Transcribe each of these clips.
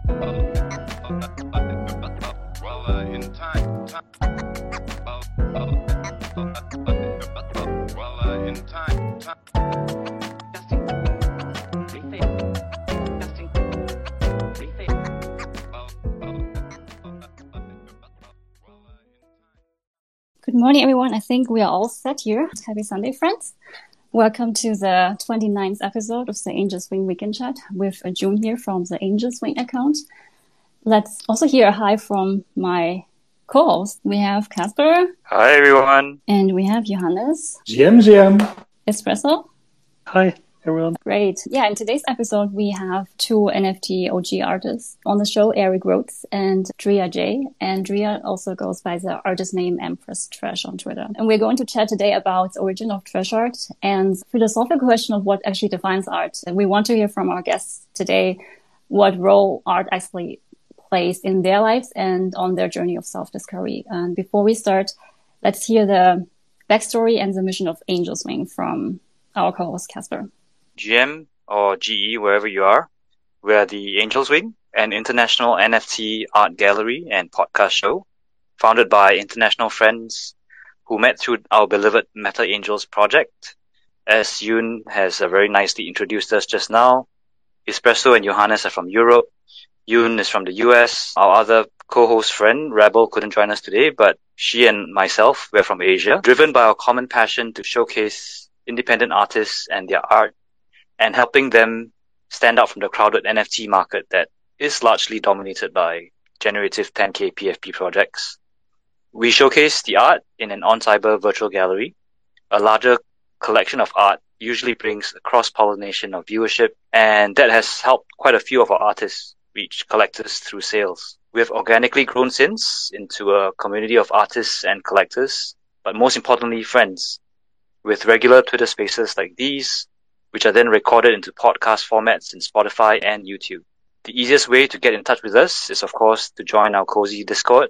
In time. In time. Testing. Testing. Good morning, everyone. I think we are all set here. Happy Sunday, friends. Welcome to the 29th episode of the Angel Swing Weekend Chat with June here from the Angel Swing account. Let's also hear a hi from my co-host. We have Casper. Hi, everyone. And we have Johannes. GM. Espresso. Hi, everyone. Great. Yeah, in today's episode, we have two NFT OG artists on the show, Eric Rhodes and Drea J. And Drea also goes by the artist name Empress Trash on Twitter. And we're going to chat today about the origin of trash art and philosophical question of what actually defines art. And we want to hear from our guests today what role art actually plays in their lives and on their journey of self-discovery. And before we start, let's hear the backstory and the mission of Angel Swing from our co-host Casper. GM or GE, wherever you are, we are the Angel Swing, an international NFT art gallery and podcast show founded by international friends who met through our beloved Meta Angels project. As Yoon has very nicely introduced us just now, Espresso and Johannes are from Europe. Yoon is from the US. Our other co-host friend, Rebel, couldn't join us today, but she and myself, we're from Asia, driven by our common passion to showcase independent artists and their art and helping them stand out from the crowded NFT market that is largely dominated by generative 10K PFP projects. We showcase the art in an on-cyber virtual gallery. A larger collection of art usually brings a cross-pollination of viewership, and that has helped quite a few of our artists reach collectors through sales. We have organically grown since into a community of artists and collectors, but most importantly, friends, with regular Twitter spaces like these, which are then recorded into podcast formats in Spotify and YouTube. The easiest way to get in touch with us is, of course, to join our cozy Discord.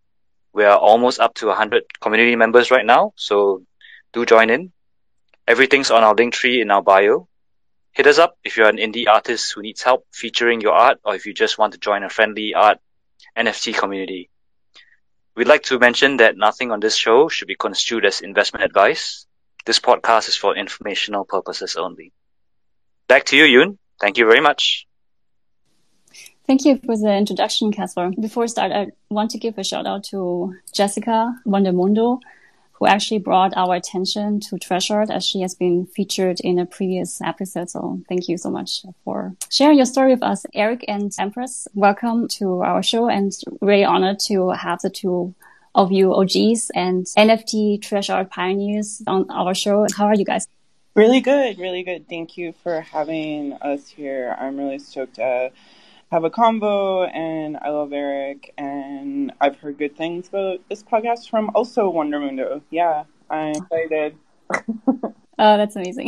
We are almost up to 100 community members right now, so do join in. Everything's on our link tree in our bio. Hit us up if you're an indie artist who needs help featuring your art, or if you just want to join a friendly art NFT community. We'd like to mention that nothing on this show should be construed as investment advice. This podcast is for informational purposes only. Back to you, Yoon. Thank you very much. Thank you for the introduction, Casper. Before we start, I want to give a shout out to Jessica Wondermundo, who actually brought our attention to trash art, as she has been featured in a previous episode. So thank you so much for sharing your story with us. Eric and Empress, welcome to our show, and really honored to have the two of you OGs and NFT trash art pioneers on our show. How are you guys? Really good, really good. Thank you for having us here. I'm really stoked to have a convo, and I love Eric, and I've heard good things about this podcast from also Wondermundo. Yeah, I'm excited. Oh, that's amazing.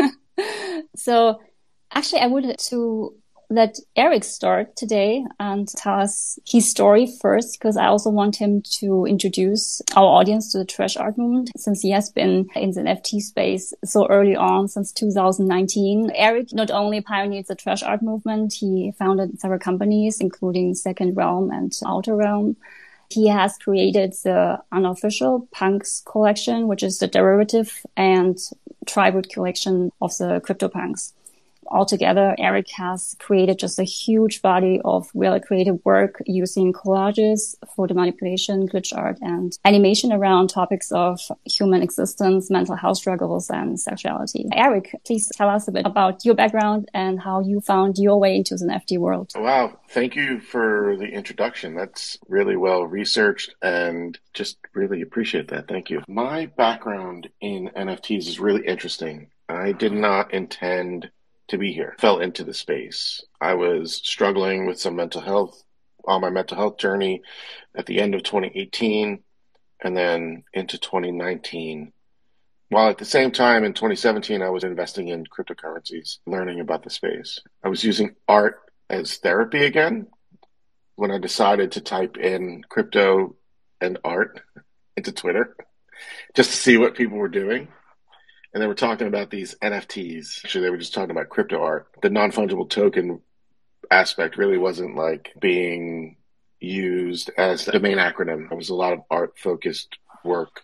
So actually, I would to let Eric start today and tell us his story first, because I also want him to introduce our audience to the trash art movement, since he has been in the NFT space so early on, since 2019. Eric not only pioneered the trash art movement, he founded several companies, including Second Realm and Outer Realm. He has created the unofficial Punks collection, which is the derivative and tribute collection of the CryptoPunks. Altogether, Eric has created just a huge body of really creative work using collages, photo manipulation, glitch art, and animation around topics of human existence, mental health struggles, and sexuality. Eric, please tell us a bit about your background and how you found your way into the NFT world. Wow. Thank you for the introduction. That's really well researched and just really appreciate that. Thank you. My background in NFTs is really interesting. I did not intend to be here. Fell into the space. I was struggling with some mental health on my mental health journey at the end of 2018 and then into 2019. While at the same time in 2017, I was investing in cryptocurrencies, learning about the space. I was using art as therapy again when I decided to type in crypto and art into Twitter just to see what people were doing. And they were talking about these NFTs. Actually, they were just talking about crypto art. The non-fungible token aspect really wasn't like being used as the main acronym. It was a lot of art focused work.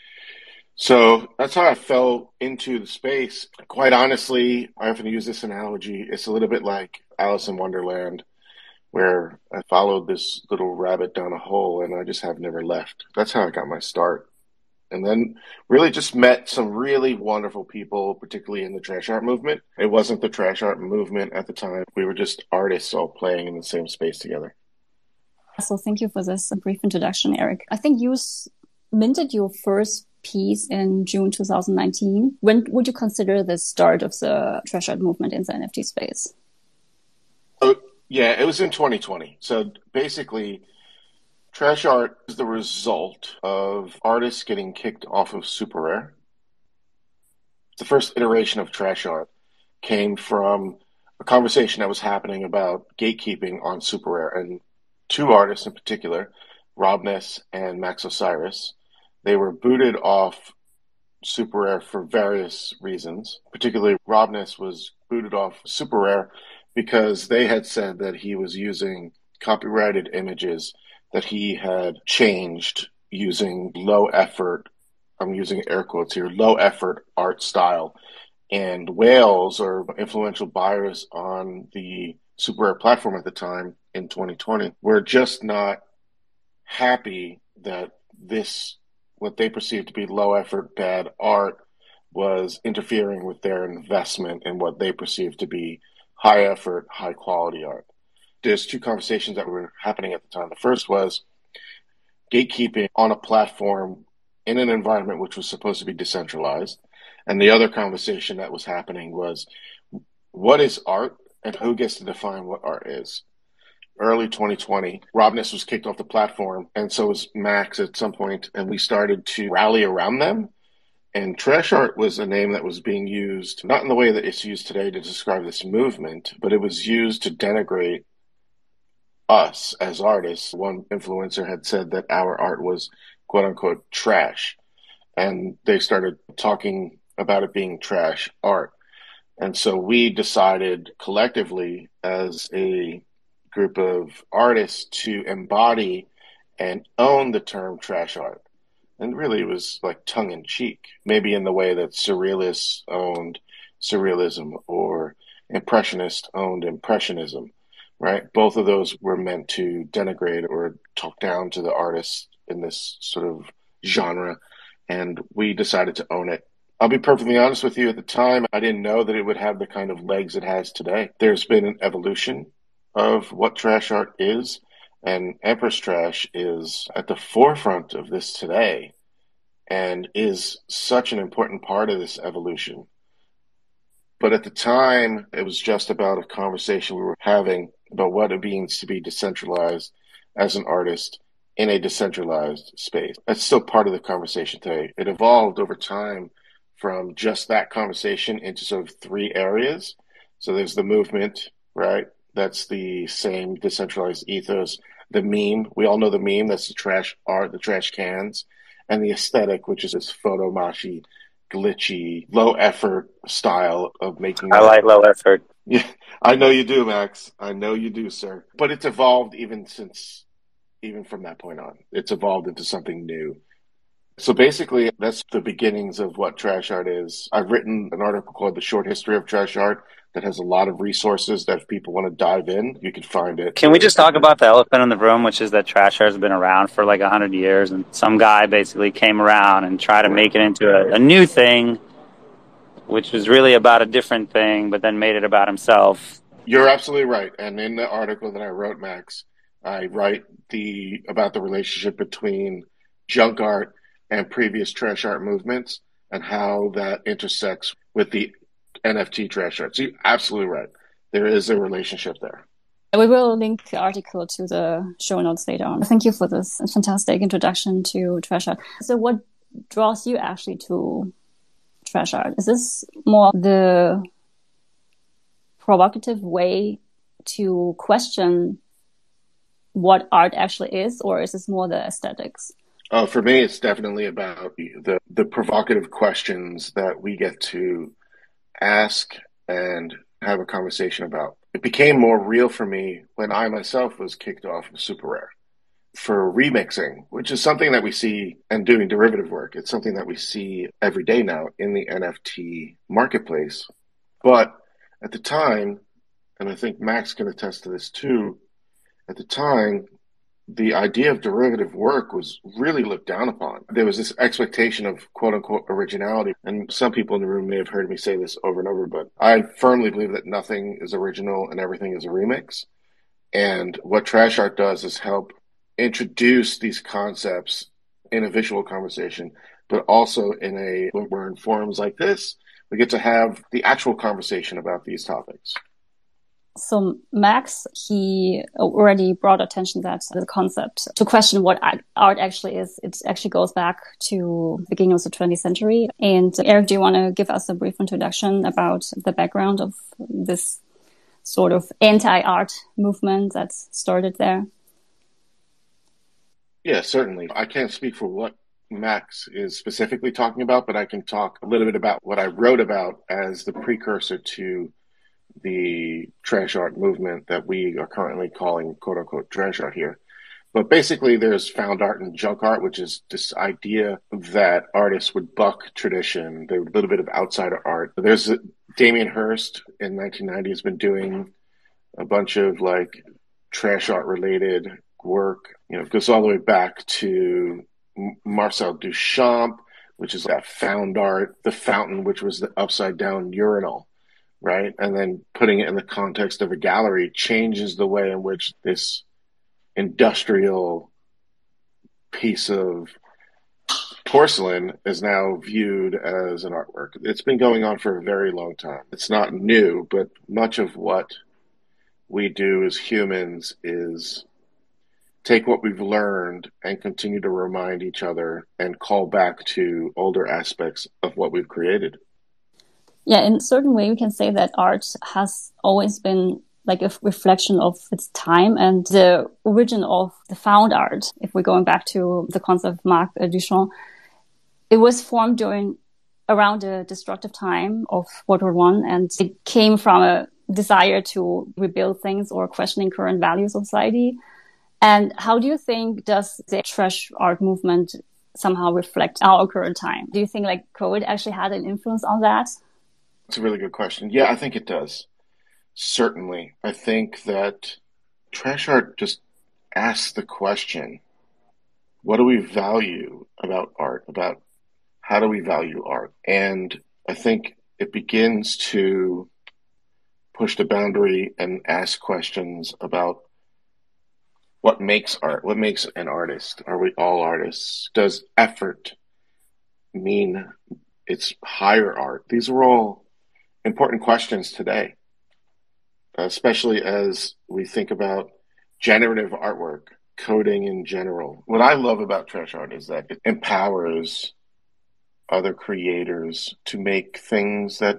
So that's how I fell into the space. Quite honestly, I often use this analogy. It's a little bit like Alice in Wonderland, where I followed this little rabbit down a hole and I just have never left. That's how I got my start. And then really just met some really wonderful people, particularly in the trash art movement. It wasn't the trash art movement at the time. We were just artists all playing in the same space together. So thank you for this brief introduction, Eric. I think you minted your first piece in June 2019. When would you consider the start of the trash art movement in the NFT space? Oh, yeah, it was in 2020. So basically, trash art is the result of artists getting kicked off of Super Rare. The first iteration of trash art came from a conversation that was happening about gatekeeping on Super Rare. And two artists in particular, Rob Ness and Max Osiris, they were booted off Super Rare for various reasons. Particularly, Rob Ness was booted off Super Rare because they had said that he was using copyrighted images that he had changed using low effort, I'm using air quotes here, low effort art style. And whales, or influential buyers on the Super Rare platform at the time in 2020, were just not happy that this, what they perceived to be low effort, bad art, was interfering with their investment in what they perceived to be high effort, high quality art. There's two conversations that were happening at the time. The first was gatekeeping on a platform in an environment which was supposed to be decentralized. And the other conversation that was happening was, what is art and who gets to define what art is? Early 2020, Rob Ness was kicked off the platform, and so was Max at some point, and we started to rally around them. And trash art was a name that was being used, not in the way that it's used today to describe this movement, but it was used to denigrate us as artists. One influencer had said that our art was quote unquote trash. And they started talking about it being trash art. And so we decided collectively as a group of artists to embody and own the term trash art. And really it was like tongue in cheek, maybe in the way that surrealists owned surrealism or impressionists owned impressionism, right? Both of those were meant to denigrate or talk down to the artists in this sort of genre. And we decided to own it. I'll be perfectly honest with you, at the time, I didn't know that it would have the kind of legs it has today. There's been an evolution of what trash art is, and Empress Trash is at the forefront of this today and is such an important part of this evolution. But at the time, it was just about a conversation we were having about what it means to be decentralized as an artist in a decentralized space. That's still part of the conversation today. It evolved over time from just that conversation into sort of three areas. So there's the movement, right? That's the same decentralized ethos. The meme, we all know the meme, that's the trash art, the trash cans. And the aesthetic, which is this photomashi, glitchy, low effort style of making I like low effort. Yeah, I know you do, Max. I know you do, sir. But it's evolved even from that point on. It's evolved into something new. So basically, that's the beginnings of what trash art is. I've written an article called The Short History of Trash Art that has a lot of resources that if people want to dive in, you can find it. Can we just talk about the elephant in the room, which is that trash art has been around for like 100 years, and some guy basically came around and tried to make it into a new thing, which was really about a different thing, but then made it about himself. You're absolutely right. And in the article that I wrote, Max, I write about the relationship between junk art and previous trash art movements and how that intersects with the NFT trash art. So you're absolutely right. There is a relationship there. We will link the article to the show notes later on. Thank you for this fantastic introduction to trash art. So what draws you actually to trash art? Is this more the provocative way to question what art actually is, or is this more the aesthetics? For me, it's definitely about the provocative questions that we get to ask and have a conversation about. it became more real for me when I myself was kicked off of Super Rare for remixing, which is something that we see and doing derivative work. It's something that we see every day now in the NFT marketplace. But at the time, and I think Max can attest to this too, at the time, the idea of derivative work was really looked down upon. There was this expectation of quote unquote originality. And some people in the room may have heard me say this over and over, but I firmly believe that nothing is original and everything is a remix. And what Trash Art does is help introduce these concepts in a visual conversation, but also when we're in forums like this, we get to have the actual conversation about these topics. So Max, he already brought attention that the concept to question what art actually is. It actually goes back to the beginning of the 20th century. And Eric, do you want to give us a brief introduction about the background of this sort of anti-art movement that started there? Yeah, certainly. I can't speak for what Max is specifically talking about, but I can talk a little bit about what I wrote about as the precursor to the trash art movement that we are currently calling quote unquote trash art here. But basically there's found art and junk art, which is this idea that artists would buck tradition. They're a little bit of outsider art. There's Damien Hirst in 1990 has been doing a bunch of like trash art related work. You know, it goes all the way back to Marcel Duchamp, which is that found art, the fountain, which was the upside down urinal, right? And then putting it in the context of a gallery changes the way in which this industrial piece of porcelain is now viewed as an artwork. It's been going on for a very long time. It's not new, but much of what we do as humans is take what we've learned and continue to remind each other and call back to older aspects of what we've created. Yeah, in a certain way, we can say that art has always been like a reflection of its time, and the origin of the found art, if we're going back to the concept of Marc Duchamp, it was formed around a destructive time of World War I, and it came from a desire to rebuild things or questioning current values of society. And how do you think does the trash art movement somehow reflect our current time? Do you think like COVID actually had an influence on that? That's a really good question. Yeah, I think it does. Certainly. I think that trash art just asks the question, what do we value about art? About how do we value art? And I think it begins to push the boundary and ask questions about what makes art? What makes an artist? Are we all artists? Does effort mean it's higher art? These are all important questions today, especially as we think about generative artwork, coding in general. What I love about trash art is that it empowers other creators to make things that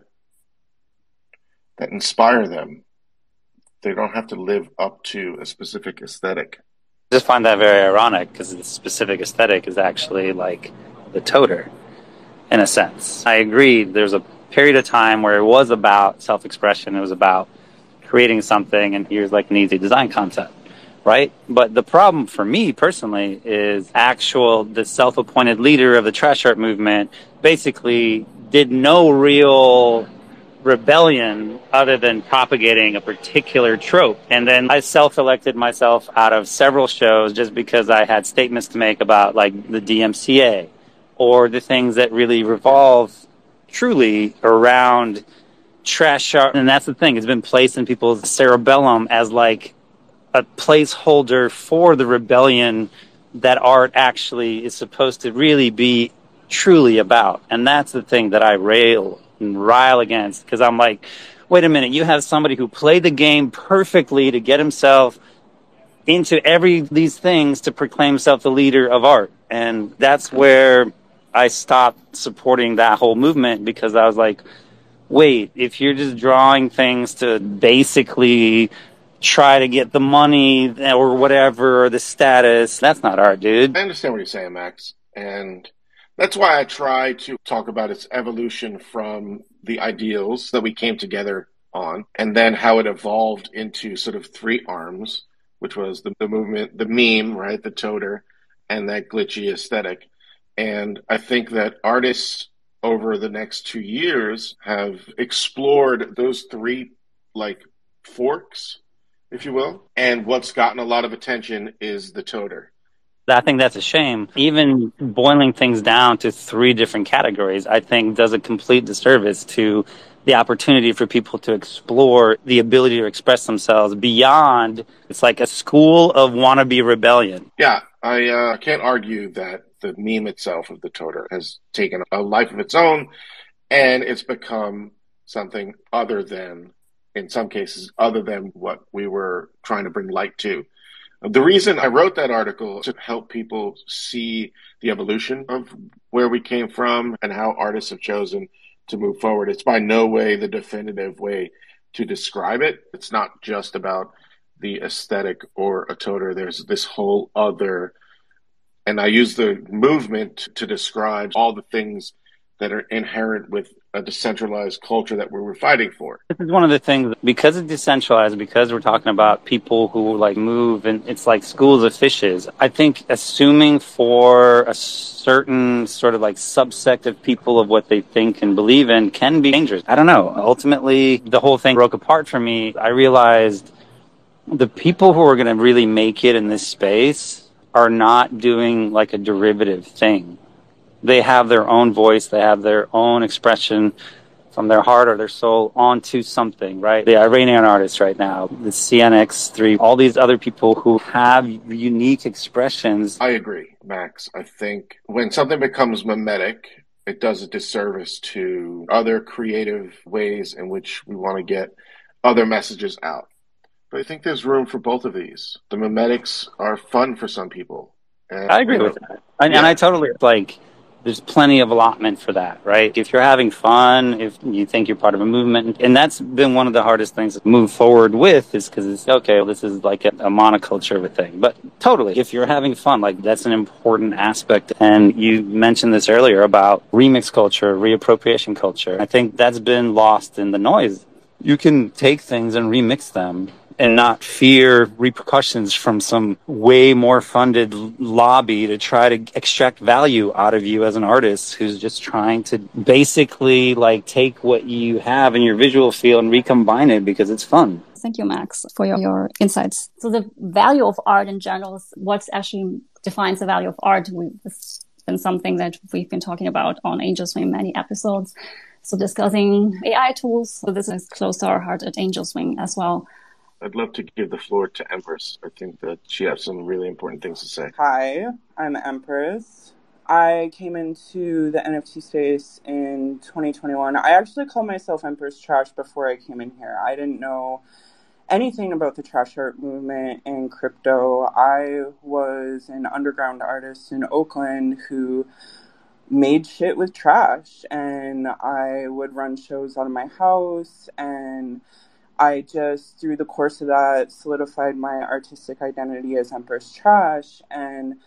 inspire them. They don't have to live up to a specific aesthetic. I just find that very ironic because the specific aesthetic is actually like the toter, in a sense. I agree, there's a period of time where it was about self-expression, it was about creating something, and here's like an easy design concept, right? But the problem for me personally is the self-appointed leader of the trash art movement basically did no real rebellion other than propagating a particular trope. And then I self-elected myself out of several shows just because I had statements to make about like the DMCA or the things that really revolve truly around trash art. And that's the thing, it's been placed in people's cerebellum as like a placeholder for the rebellion that art actually is supposed to really be truly about. And that's the thing that I rile against, because I'm like, wait a minute, you have somebody who played the game perfectly to get himself into these things to proclaim himself the leader of art. And that's where I stopped supporting that whole movement, because I was like, wait, if you're just drawing things to basically try to get the money or whatever, or the status, that's not art, dude. I understand what you're saying, Max. And that's why I try to talk about its evolution from the ideals that we came together on, and then how it evolved into sort of three arms, which was the movement, the meme, right, the toter, and that glitchy aesthetic. And I think that artists over the next 2 years have explored those three like forks, if you will. And what's gotten a lot of attention is the toter. I think that's a shame. Even boiling things down to three different categories, I think does a complete disservice to the opportunity for people to explore the ability to express themselves beyond, it's like a school of wannabe rebellion. Yeah, I can't argue that the meme itself of the toter has taken a life of its own, and it's become something other than, in some cases, other than what we were trying to bring light to. The reason I wrote that article to help people see the evolution of where we came from and how artists have chosen to move forward. It's by no way the definitive way to describe it. It's not just about the aesthetic or a toter. There's this whole other, and I use the movement to describe all the things that are inherent with a decentralized culture that we were fighting for. This is one of the things, because it's decentralized, because we're talking about people who like move and it's like schools of fishes. I think assuming for a certain sort of like subsect of people of what they think and believe in can be dangerous. I don't know. Ultimately, the whole thing broke apart for me. I realized the people who are going to really make it in this space are not doing like a derivative thing. They have their own voice, they have their own expression from their heart or their soul onto something, right? The Iranian artists right now, the CNX3, all these other people who have unique expressions. I agree, Max. I think when something becomes mimetic, it does a disservice to other creative ways in which we want to get other messages out. But I think there's room for both of these. The mimetics are fun for some people. And, I agree with that. And I totally, like, there's plenty of allotment for that, right? If you're having fun, if you think you're part of a movement, and that's been one of the hardest things to move forward with, is because it's, okay, well, this is like a monoculture of a thing. But totally, if you're having fun, like, that's an important aspect. And you mentioned this earlier about remix culture, reappropriation culture. I think that's been lost in the noise. You can take things and remix them and not fear repercussions from some way more funded lobby to try to extract value out of you as an artist who's just trying to basically like take what you have in your visual field and recombine it because it's fun. Thank you, Max, for your insights. So the value of art in general is what actually defines the value of art. It's been something that we've been talking about on Angel Swing in many episodes. So discussing AI tools. So this is close to our heart at Angel Swing as well. I'd love to give the floor to Empress. I think that she has some really important things to say. Hi, I'm Empress. I came into the NFT space in 2021. I actually called myself Empress Trash before I came in here. I didn't know anything about the trash art movement in crypto. I was an underground artist in Oakland who made shit with trash, and I would run shows out of my house, and I just, through the course of that, solidified my artistic identity as Empress Trash. And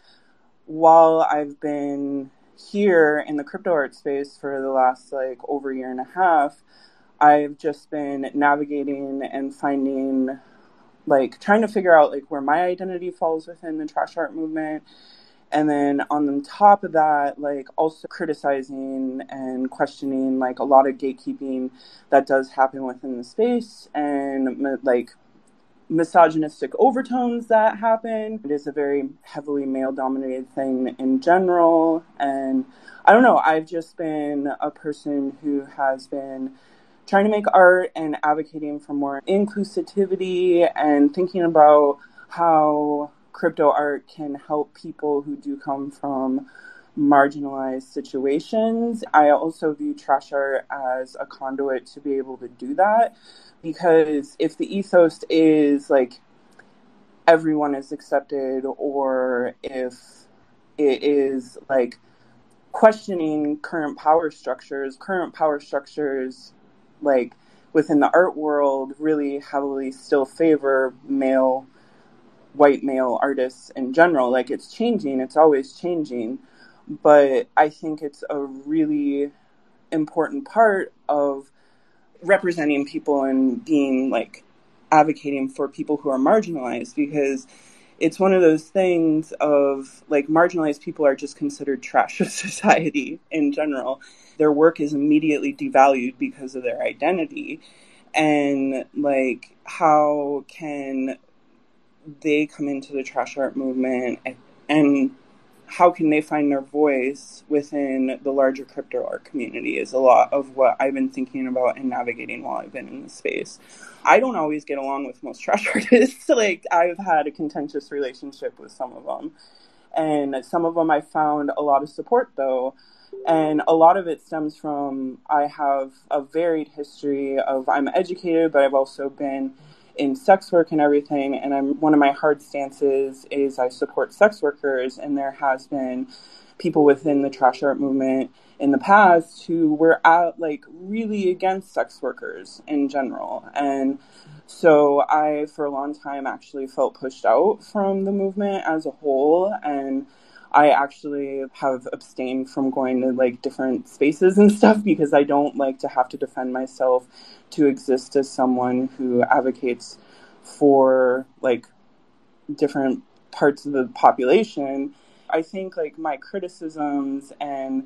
while I've been here in the crypto art space for the last over a year and a half, I've just been navigating and finding, trying to figure out where my identity falls within the trash art movement. And then on top of that, also criticizing and questioning, a lot of gatekeeping that does happen within the space and, misogynistic overtones that happen. It is a very heavily male-dominated thing in general. And I don't know, I've just been a person who has been trying to make art and advocating for more inclusivity and thinking about how crypto art can help people who do come from marginalized situations. I also view trash art as a conduit to be able to do that, because if the ethos is everyone is accepted, or if it is questioning current power structures within the art world really heavily still favor white male artists in general. It's changing, it's always changing, but I think it's a really important part of representing people and being like advocating for people who are marginalized, because it's one of those things of like marginalized people are just considered trash of society in general. Their work is immediately devalued because of their identity. And like, how can they come into the trash art movement, and how can they find their voice within the larger crypto art community is a lot of what I've been thinking about and navigating while I've been in the space. I don't always get along with most trash artists. Like, I've had a contentious relationship with some of them. And some of them I found a lot of support, though. And a lot of it stems from, I have a varied history of, I'm educated, but I've also been in sex work and everything, and one of my hard stances is I support sex workers, and there has been people within the trash art movement in the past who were like really against sex workers in general. And so I, for a long time, actually felt pushed out from the movement as a whole, and I actually have abstained from going to like different spaces and stuff because I don't like to have to defend myself to exist as someone who advocates for like different parts of the population. I think like my criticisms and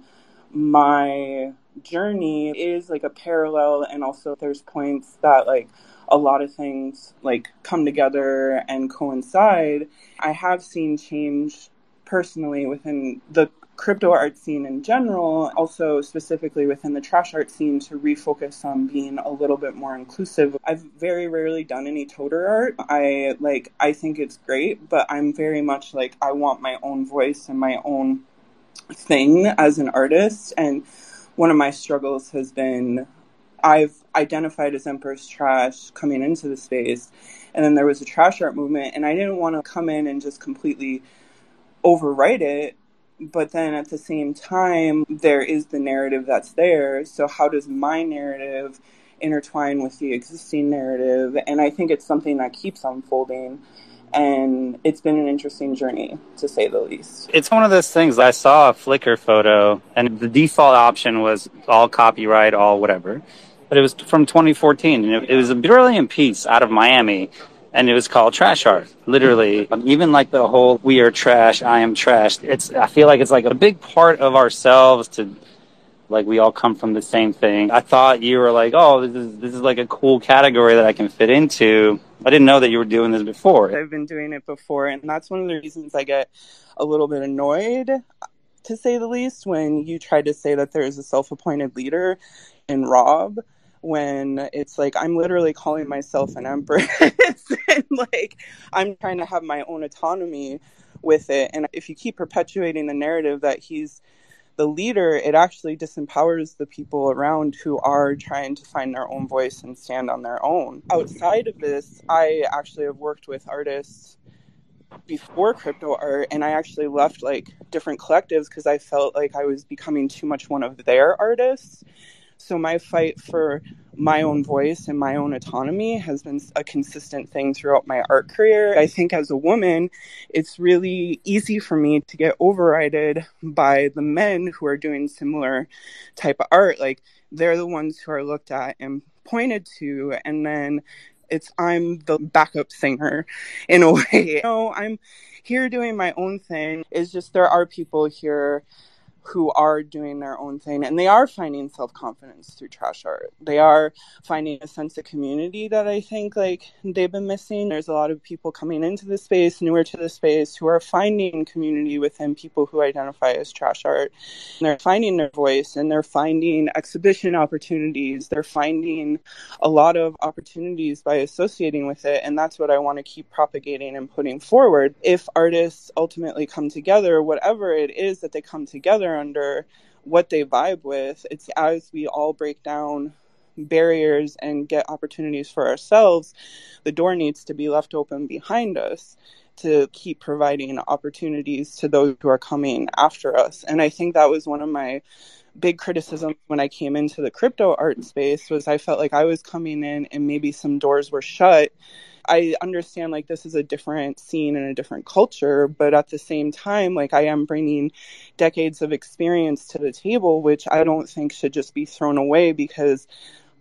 my journey is like a parallel, and also there's points that like a lot of things like come together and coincide. I have seen change personally within the crypto art scene in general, also specifically within the trash art scene, to refocus on being a little bit more inclusive. I've very rarely done any toter art. I think it's great, but I'm very much like, I want my own voice and my own thing as an artist. And one of my struggles has been, I've identified as Empress Trash coming into the space, and then there was a trash art movement, and I didn't want to come in and just completely overwrite it. But then at the same time, there is the narrative that's there. So how does my narrative intertwine with the existing narrative? And I think it's something that keeps unfolding. And it's been an interesting journey, to say the least. It's one of those things. I saw a Flickr photo, and the default option was all copyright, all whatever. But it was from 2014, and it was a brilliant piece out of Miami. And it was called Trash Art, literally. Even like the whole "we are trash, I am trash." I feel like it's like a big part of ourselves to, like, we all come from the same thing. I thought you were like, oh, this is like a cool category that I can fit into. I didn't know that you were doing this before. I've been doing it before, and that's one of the reasons I get a little bit annoyed, to say the least, when you try to say that there is a self-appointed leader in Rob, when it's like, I'm literally calling myself an empress and like, I'm trying to have my own autonomy with it. And if you keep perpetuating the narrative that he's the leader, it actually disempowers the people around who are trying to find their own voice and stand on their own. Outside of this, I actually have worked with artists before crypto art, and I actually left like different collectives because I felt like I was becoming too much one of their artists. So my fight for my own voice and my own autonomy has been a consistent thing throughout my art career. I think as a woman, it's really easy for me to get overridden by the men who are doing similar type of art. Like, they're the ones who are looked at and pointed to, and then I'm the backup singer in a way. I'm here doing my own thing. It's just there are people here who are doing their own thing, and they are finding self-confidence through trash art. They are finding a sense of community that I think like they've been missing. There's a lot of people coming into the space, newer to the space, who are finding community within people who identify as trash art. And they're finding their voice, and they're finding exhibition opportunities. They're finding a lot of opportunities by associating with it, and that's what I want to keep propagating and putting forward. If artists ultimately come together, whatever it is that they come together under, what they vibe with, it's as we all break down barriers and get opportunities for ourselves, the door needs to be left open behind us to keep providing opportunities to those who are coming after us. And I think that was one of my big criticisms when I came into the crypto art space, was I felt like I was coming in and maybe some doors were shut. I understand like this is a different scene and a different culture, but at the same time, like, I am bringing decades of experience to the table, which I don't think should just be thrown away because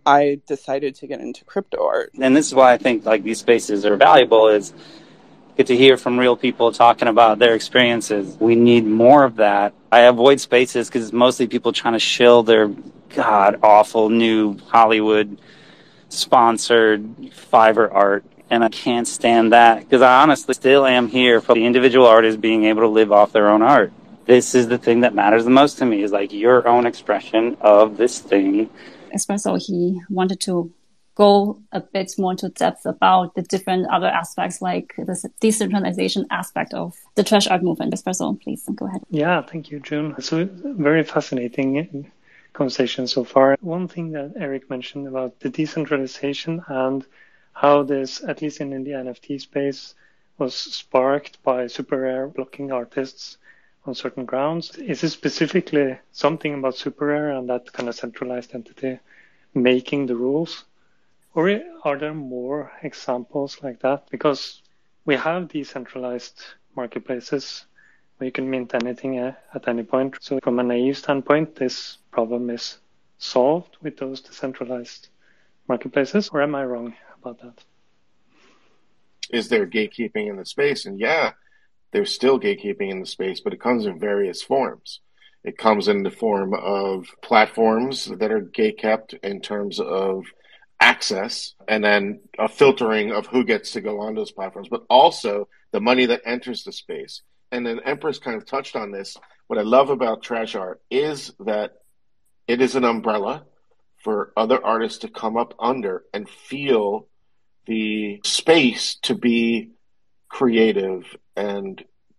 I decided to get into crypto art. And this is why I think like these spaces are valuable, is get to hear from real people talking about their experiences. We need more of that. I avoid spaces because it's mostly people trying to shill their god awful new Hollywood sponsored Fiverr art. And I can't stand that because I honestly still am here for the individual artist being able to live off their own art. This is the thing that matters the most to me, is like your own expression of this thing. Espresso, he wanted to go a bit more into depth about the different other aspects, like the decentralization aspect of the trash art movement. Espresso, please go ahead. Yeah, thank you, June. It's a very fascinating conversation so far. One thing that Eric mentioned about the decentralization and how this, at least in the NFT space, was sparked by Super Rare blocking artists on certain grounds. Is it specifically something about Super Rare and that kind of centralized entity making the rules? Or are there more examples like that? Because we have decentralized marketplaces where you can mint anything at any point. So from a naive standpoint, this problem is solved with those decentralized marketplaces, or am I wrong about that? Is there gatekeeping in the space? And yeah, there's still gatekeeping in the space, but it comes in various forms. It comes in the form of platforms that are gatekept in terms of access, and then a filtering of who gets to go on those platforms, but also the money that enters the space. And then Empress kind of touched on this. What I love about trash art is that it is an umbrella for other artists to come up under and feel the space to be creative and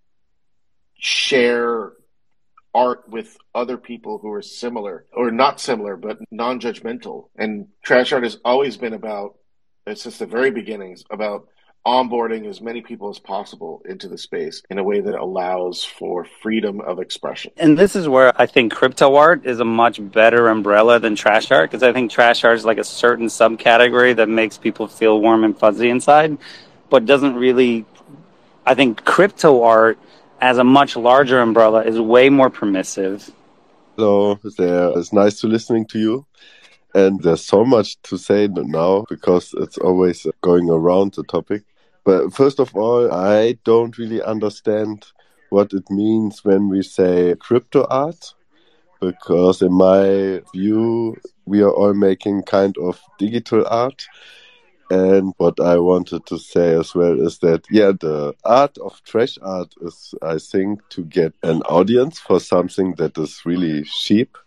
share art with other people who are similar, or not similar, but non-judgmental. And trash art has always been about, since the very beginnings, about onboarding as many people as possible into the space in a way that allows for freedom of expression. And this is where I think crypto art is a much better umbrella than trash art, because I think trash art is like a certain subcategory that makes people feel warm and fuzzy inside, but doesn't really. I think crypto art as a much larger umbrella is way more permissive. Hello there. It's nice to listening to you. And there's so much to say now because it's always going around the topic. But first of all, I don't really understand what it means when we say crypto art, because in my view, we are all making kind of digital art. And what I wanted to say as well is that, yeah, the art of trash art is, I think, to get an audience for something that is really cheap.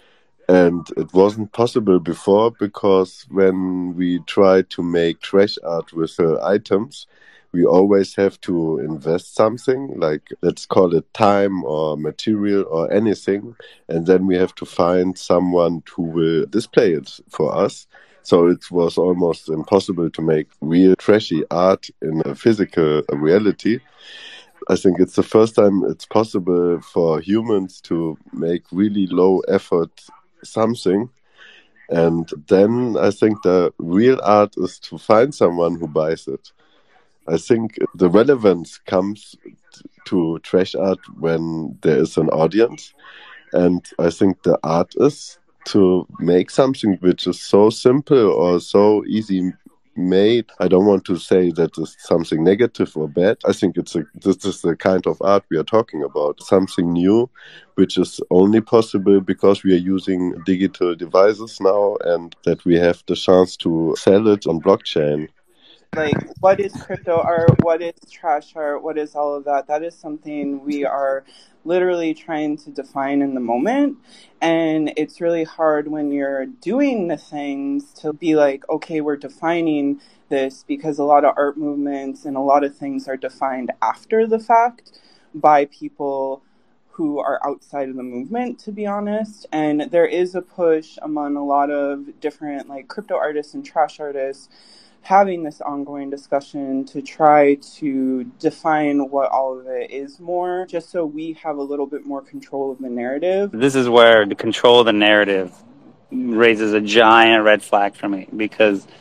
And it wasn't possible before, because when we try to make trash art with items, we always have to invest something, like let's call it time or material or anything. And then we have to find someone who will display it for us. So it was almost impossible to make real trashy art in a physical reality. I think it's the first time it's possible for humans to make really low effort something. And then I think the real art is to find someone who buys it. I think the relevance comes to trash art when there is an audience. And I think the art is to make something which is so simple or so easy made. I don't want to say that it's something negative or bad. I think this is the kind of art we are talking about. Something new, which is only possible because we are using digital devices now, and that we have the chance to sell it on blockchain. Like, what is crypto art? What is trash art? What is all of that? That is something we are literally trying to define in the moment. And it's really hard when you're doing the things to be like, okay, we're defining this, because a lot of art movements and a lot of things are defined after the fact by people who are outside of the movement, to be honest. And there is a push among a lot of different like crypto artists and trash artists having this ongoing discussion to try to define what all of it is more, just so we have a little bit more control of the narrative. This is where the control of the narrative raises a giant red flag for me, because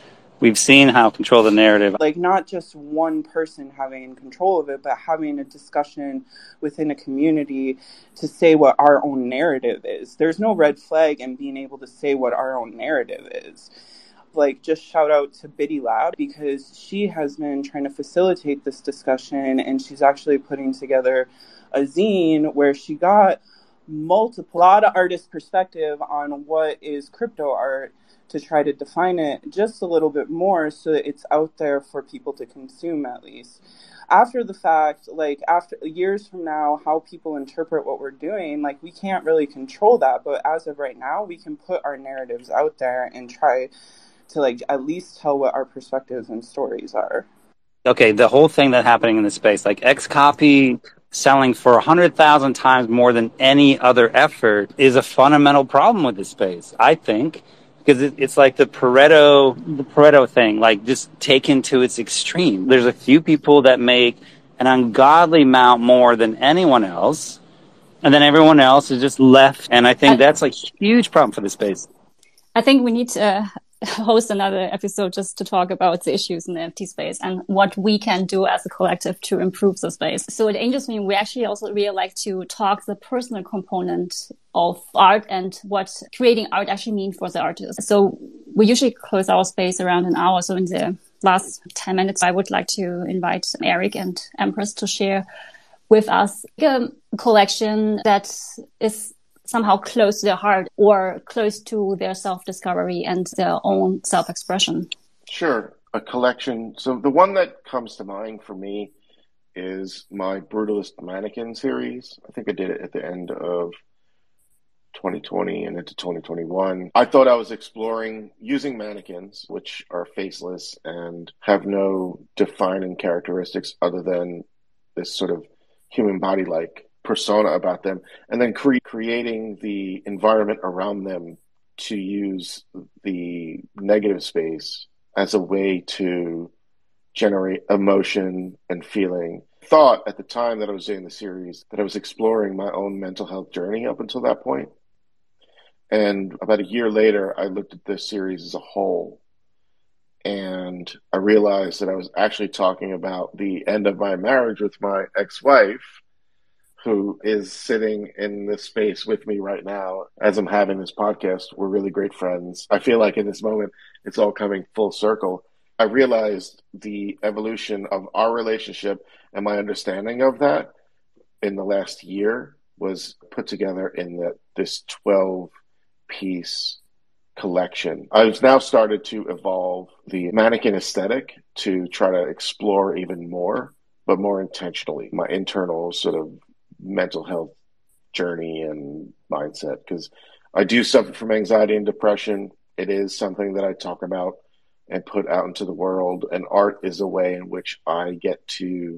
We've seen how control the narrative. Like, not just one person having control of it, but having a discussion within a community to say what our own narrative is. There's no red flag in being able to say what our own narrative is. Like, just shout out to Biddy Lab, because she has been trying to facilitate this discussion, and she's actually putting together a zine where she got a lot of artist perspective on what is crypto art, to try to define it just a little bit more so that it's out there for people to consume, at least. After the fact, like after years from now, how people interpret what we're doing, like we can't really control that. But as of right now, we can put our narratives out there and try to like at least tell what our perspectives and stories are. Okay, the whole thing that's happening in this space, like Xcopy selling for 100,000 times more than any other effort, is a fundamental problem with this space, I think. Because it's like the Pareto thing, like just taken to its extreme. There's a few people that make an ungodly amount more than anyone else, and then everyone else is just left. And I think that's like a huge problem for the space. I think we need to host another episode just to talk about the issues in the NFT space and what we can do as a collective to improve the space. So at Angels Wing, we actually also really like to talk the personal component of art and what creating art actually means for the artist. So we usually close our space around an hour. So in the last 10 minutes, I would like to invite Eric and Empress to share with us a collection that is somehow close to their heart or close to their self-discovery and their own self-expression. Sure. A collection. So the one that comes to mind for me is my Brutalist Mannequin series. I think I did it at the end of 2020 and into 2021. I thought I was exploring using mannequins, which are faceless and have no defining characteristics other than this sort of human body-like persona about them, and then creating the environment around them to use the negative space as a way to generate emotion and feeling. Thought at the time that I was doing the series that I was exploring my own mental health journey up until that point. And about a year later, I looked at this series as a whole, and I realized that I was actually talking about the end of my marriage with my ex-wife, who is sitting in this space with me right now as I'm having this podcast. We're really great friends. I feel like in this moment, it's all coming full circle. I realized the evolution of our relationship and my understanding of that in the last year was put together in this 12-piece collection. I've now started to evolve the mannequin aesthetic to try to explore even more, but more intentionally, my internal sort of mental health journey and mindset, because I do suffer from anxiety and depression. It is something that I talk about and put out into the world, and art is a way in which I get to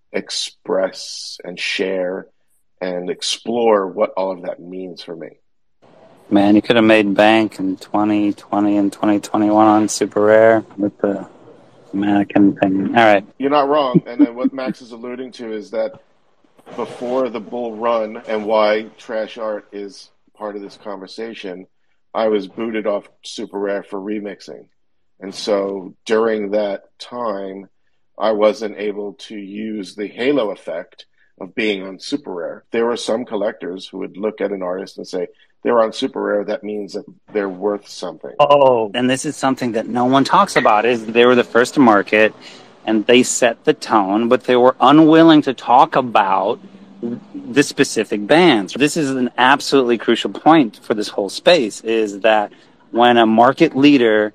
express and share and explore what all of that means for me. Man, you could have made bank in 2020 and 2021 on Super Rare with the mannequin thing. All right. You're not wrong. And then what Max is alluding to is that before the bull run, and why trash art is part of this conversation, I was booted off Super Rare for remixing. And so during that time, I wasn't able to use the halo effect of being on Super Rare. There were some collectors who would look at an artist and say, they're on Super Rare, that means that they're worth something. Oh, and this is something that no one talks about, is they were the first to market, and they set the tone, but they were unwilling to talk about the specific bands. This is an absolutely crucial point for this whole space, is that when a market leader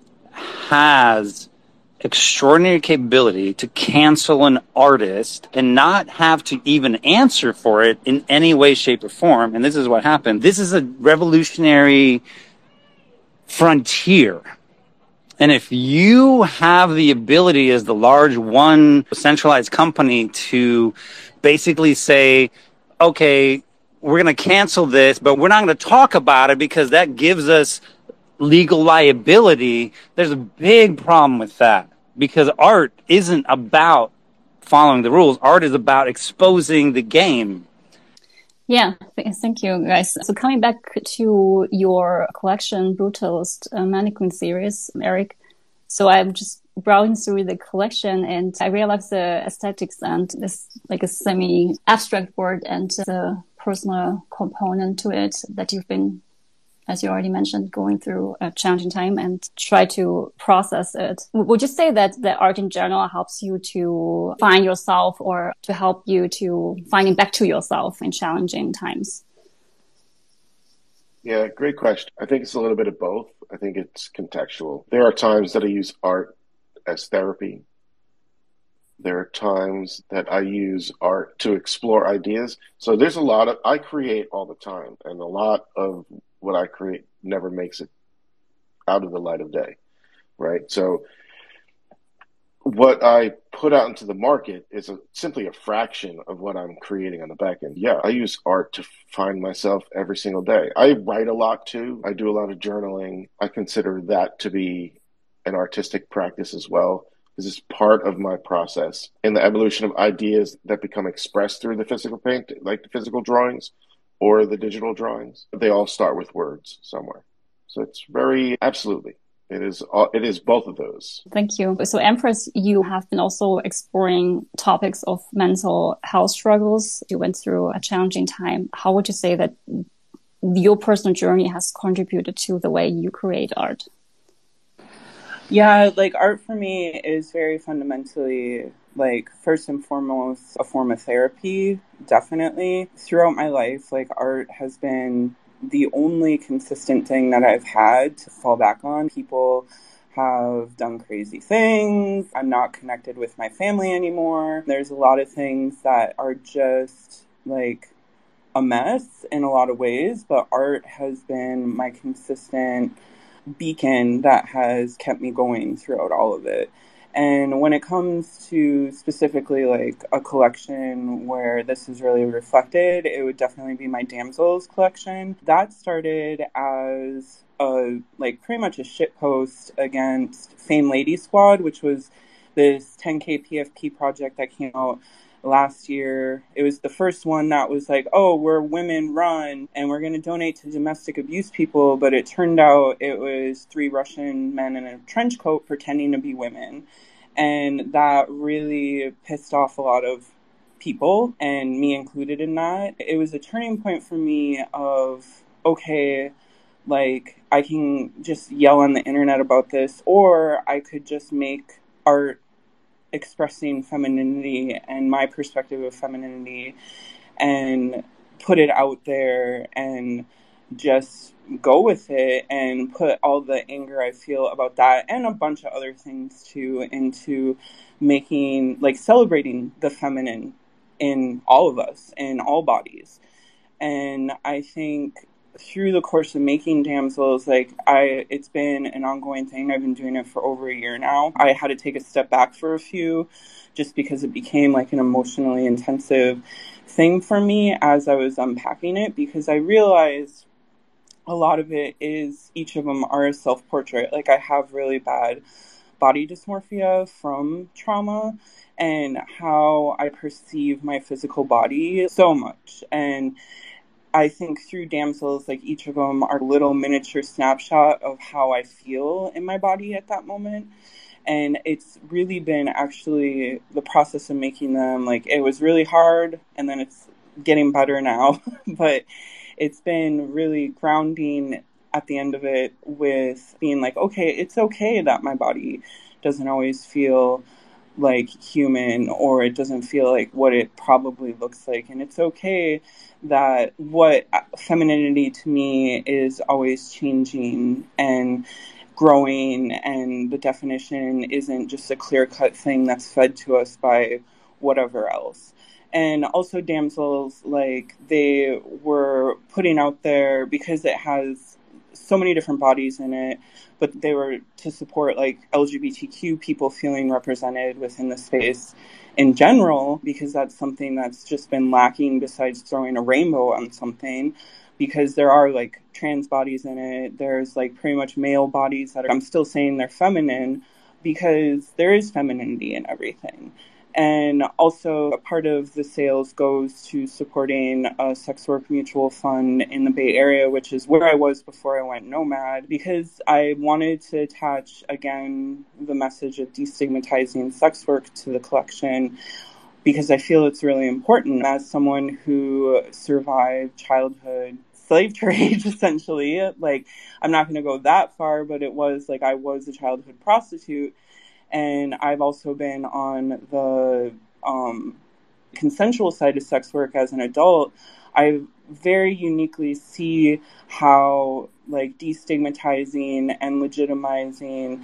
has extraordinary capability to cancel an artist and not have to even answer for it in any way, shape, or form, and this is what happened. This is a revolutionary frontier. And if you have the ability as the large one centralized company to basically say, okay, we're going to cancel this, but we're not going to talk about it because that gives us legal liability, there's a big problem with that, because art isn't about following the rules. Art is about exposing the game. Yeah, thank you, guys. So coming back to your collection, Brutalist Mannequin series, Eric, So I'm just browsing through the collection and I realized the aesthetics and this like a semi-abstract word and the personal component to it that you've been, as you already mentioned, going through a challenging time and try to process it. Would you say that the art in general helps you to find yourself or to help you to finding back to yourself in challenging times? Yeah, great question. I think it's a little bit of both. I think it's contextual. There are times that I use art as therapy. There are times that I use art to explore ideas. So there's a lot of, I create all the time, and a lot of what I create never makes it out of the light of day, right? So what I put out into the market is simply a fraction of what I'm creating on the back end. Yeah, I use art to find myself every single day. I write a lot too. I do a lot of journaling. I consider that to be an artistic practice as well. This is part of my process in the evolution of ideas that become expressed through the physical paint, like the physical drawings or the digital drawings. They all start with words somewhere. So it's very, absolutely. It is both of those. Thank you. So Empress, you have been also exploring topics of mental health struggles. You went through a challenging time. How would you say that your personal journey has contributed to the way you create art? Yeah, like art for me is very fundamentally, like, first and foremost, a form of therapy, definitely. Throughout my life, like, art has been the only consistent thing that I've had to fall back on. People have done crazy things. I'm not connected with my family anymore. There's a lot of things that are just like a mess in a lot of ways, but art has been my consistent beacon that has kept me going throughout all of it. And when it comes to specifically like a collection where this is really reflected, it would definitely be my Damsels collection. That started as a like pretty much a shitpost against Fame Lady Squad, which was this 10K PFP project that came out last year. It was the first one that was like, oh, we're women run and we're going to donate to domestic abuse people. But it turned out it was 3 Russian men in a trench coat pretending to be women. And that really pissed off a lot of people, and me included in that. It was a turning point for me of, okay, like I can just yell on the internet about this, or I could just make art expressing femininity and my perspective of femininity and put it out there and just go with it and put all the anger I feel about that and a bunch of other things too into making, like, celebrating the feminine in all of us, in all bodies. And I think through the course of making Damsels, like it's been an ongoing thing. I've been doing it for over a year now. I had to take a step back for a few just because it became like an emotionally intensive thing for me as I was unpacking it, because I realized a lot of it is, each of them are a self-portrait. Like I have really bad body dysmorphia from trauma and how I perceive my physical body so much. And I think through Damsels, like each of them are a little miniature snapshot of how I feel in my body at that moment. And it's really been actually the process of making them, like it was really hard and then it's getting better now. But it's been really grounding at the end of it with being like, okay, it's okay that my body doesn't always feel like human, or it doesn't feel like what it probably looks like. And it's okay that what femininity to me is always changing and growing, and the definition isn't just a clear-cut thing that's fed to us by whatever else. And also Damsels, like they were putting out there because it has so many different bodies in it, but they were to support like LGBTQ people feeling represented within the space in general, because that's something that's just been lacking besides throwing a rainbow on something, because there are like trans bodies in it. There's like pretty much male bodies that I'm still saying they're feminine because there is femininity in everything. And also a part of the sales goes to supporting a sex work mutual fund in the Bay Area, which is where I was before I went nomad, because I wanted to attach, again, the message of destigmatizing sex work to the collection, because I feel it's really important. As someone who survived childhood slave trade, essentially, like, I'm not going to go that far, but it was like I was a childhood prostitute. And I've also been on the consensual side of sex work as an adult. I very uniquely see how, like, destigmatizing and legitimizing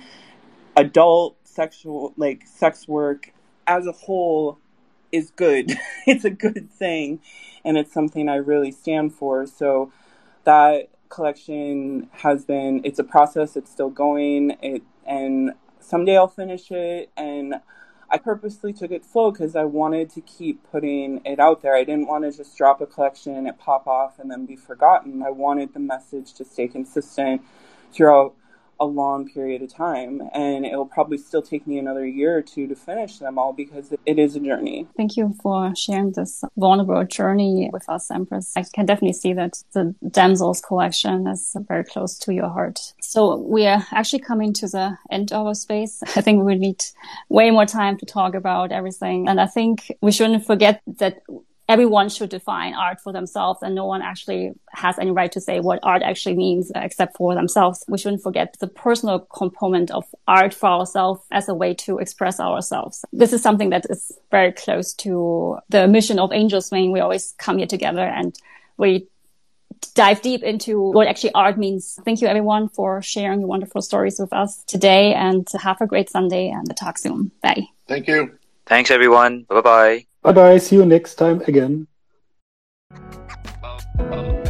adult sexual, like, sex work as a whole is good. It's a good thing, and it's something I really stand for. So that collection it's a process. It's still going. And someday I'll finish it, and I purposely took it slow because I wanted to keep putting it out there. I didn't want to just drop a collection and it pop off and then be forgotten. I wanted the message to stay consistent throughout a long period of time, and it'll probably still take me another year or two to finish them all because it is a journey. Thank you for sharing this vulnerable journey with us, Empress. I can definitely see that the Damsels collection is very close to your heart. So we are actually coming to the end of our space. I think we need way more time to talk about everything. And I think we shouldn't forget that everyone should define art for themselves, and no one actually has any right to say what art actually means except for themselves. We shouldn't forget the personal component of art for ourselves as a way to express ourselves. This is something that is very close to the mission of Angels Wing. We always come here together and we dive deep into what actually art means. Thank you, everyone, for sharing your wonderful stories with us today, and have a great Sunday, and talk soon. Bye. Thank you. Thanks, everyone. Bye-bye. Bye-bye. See you next time again.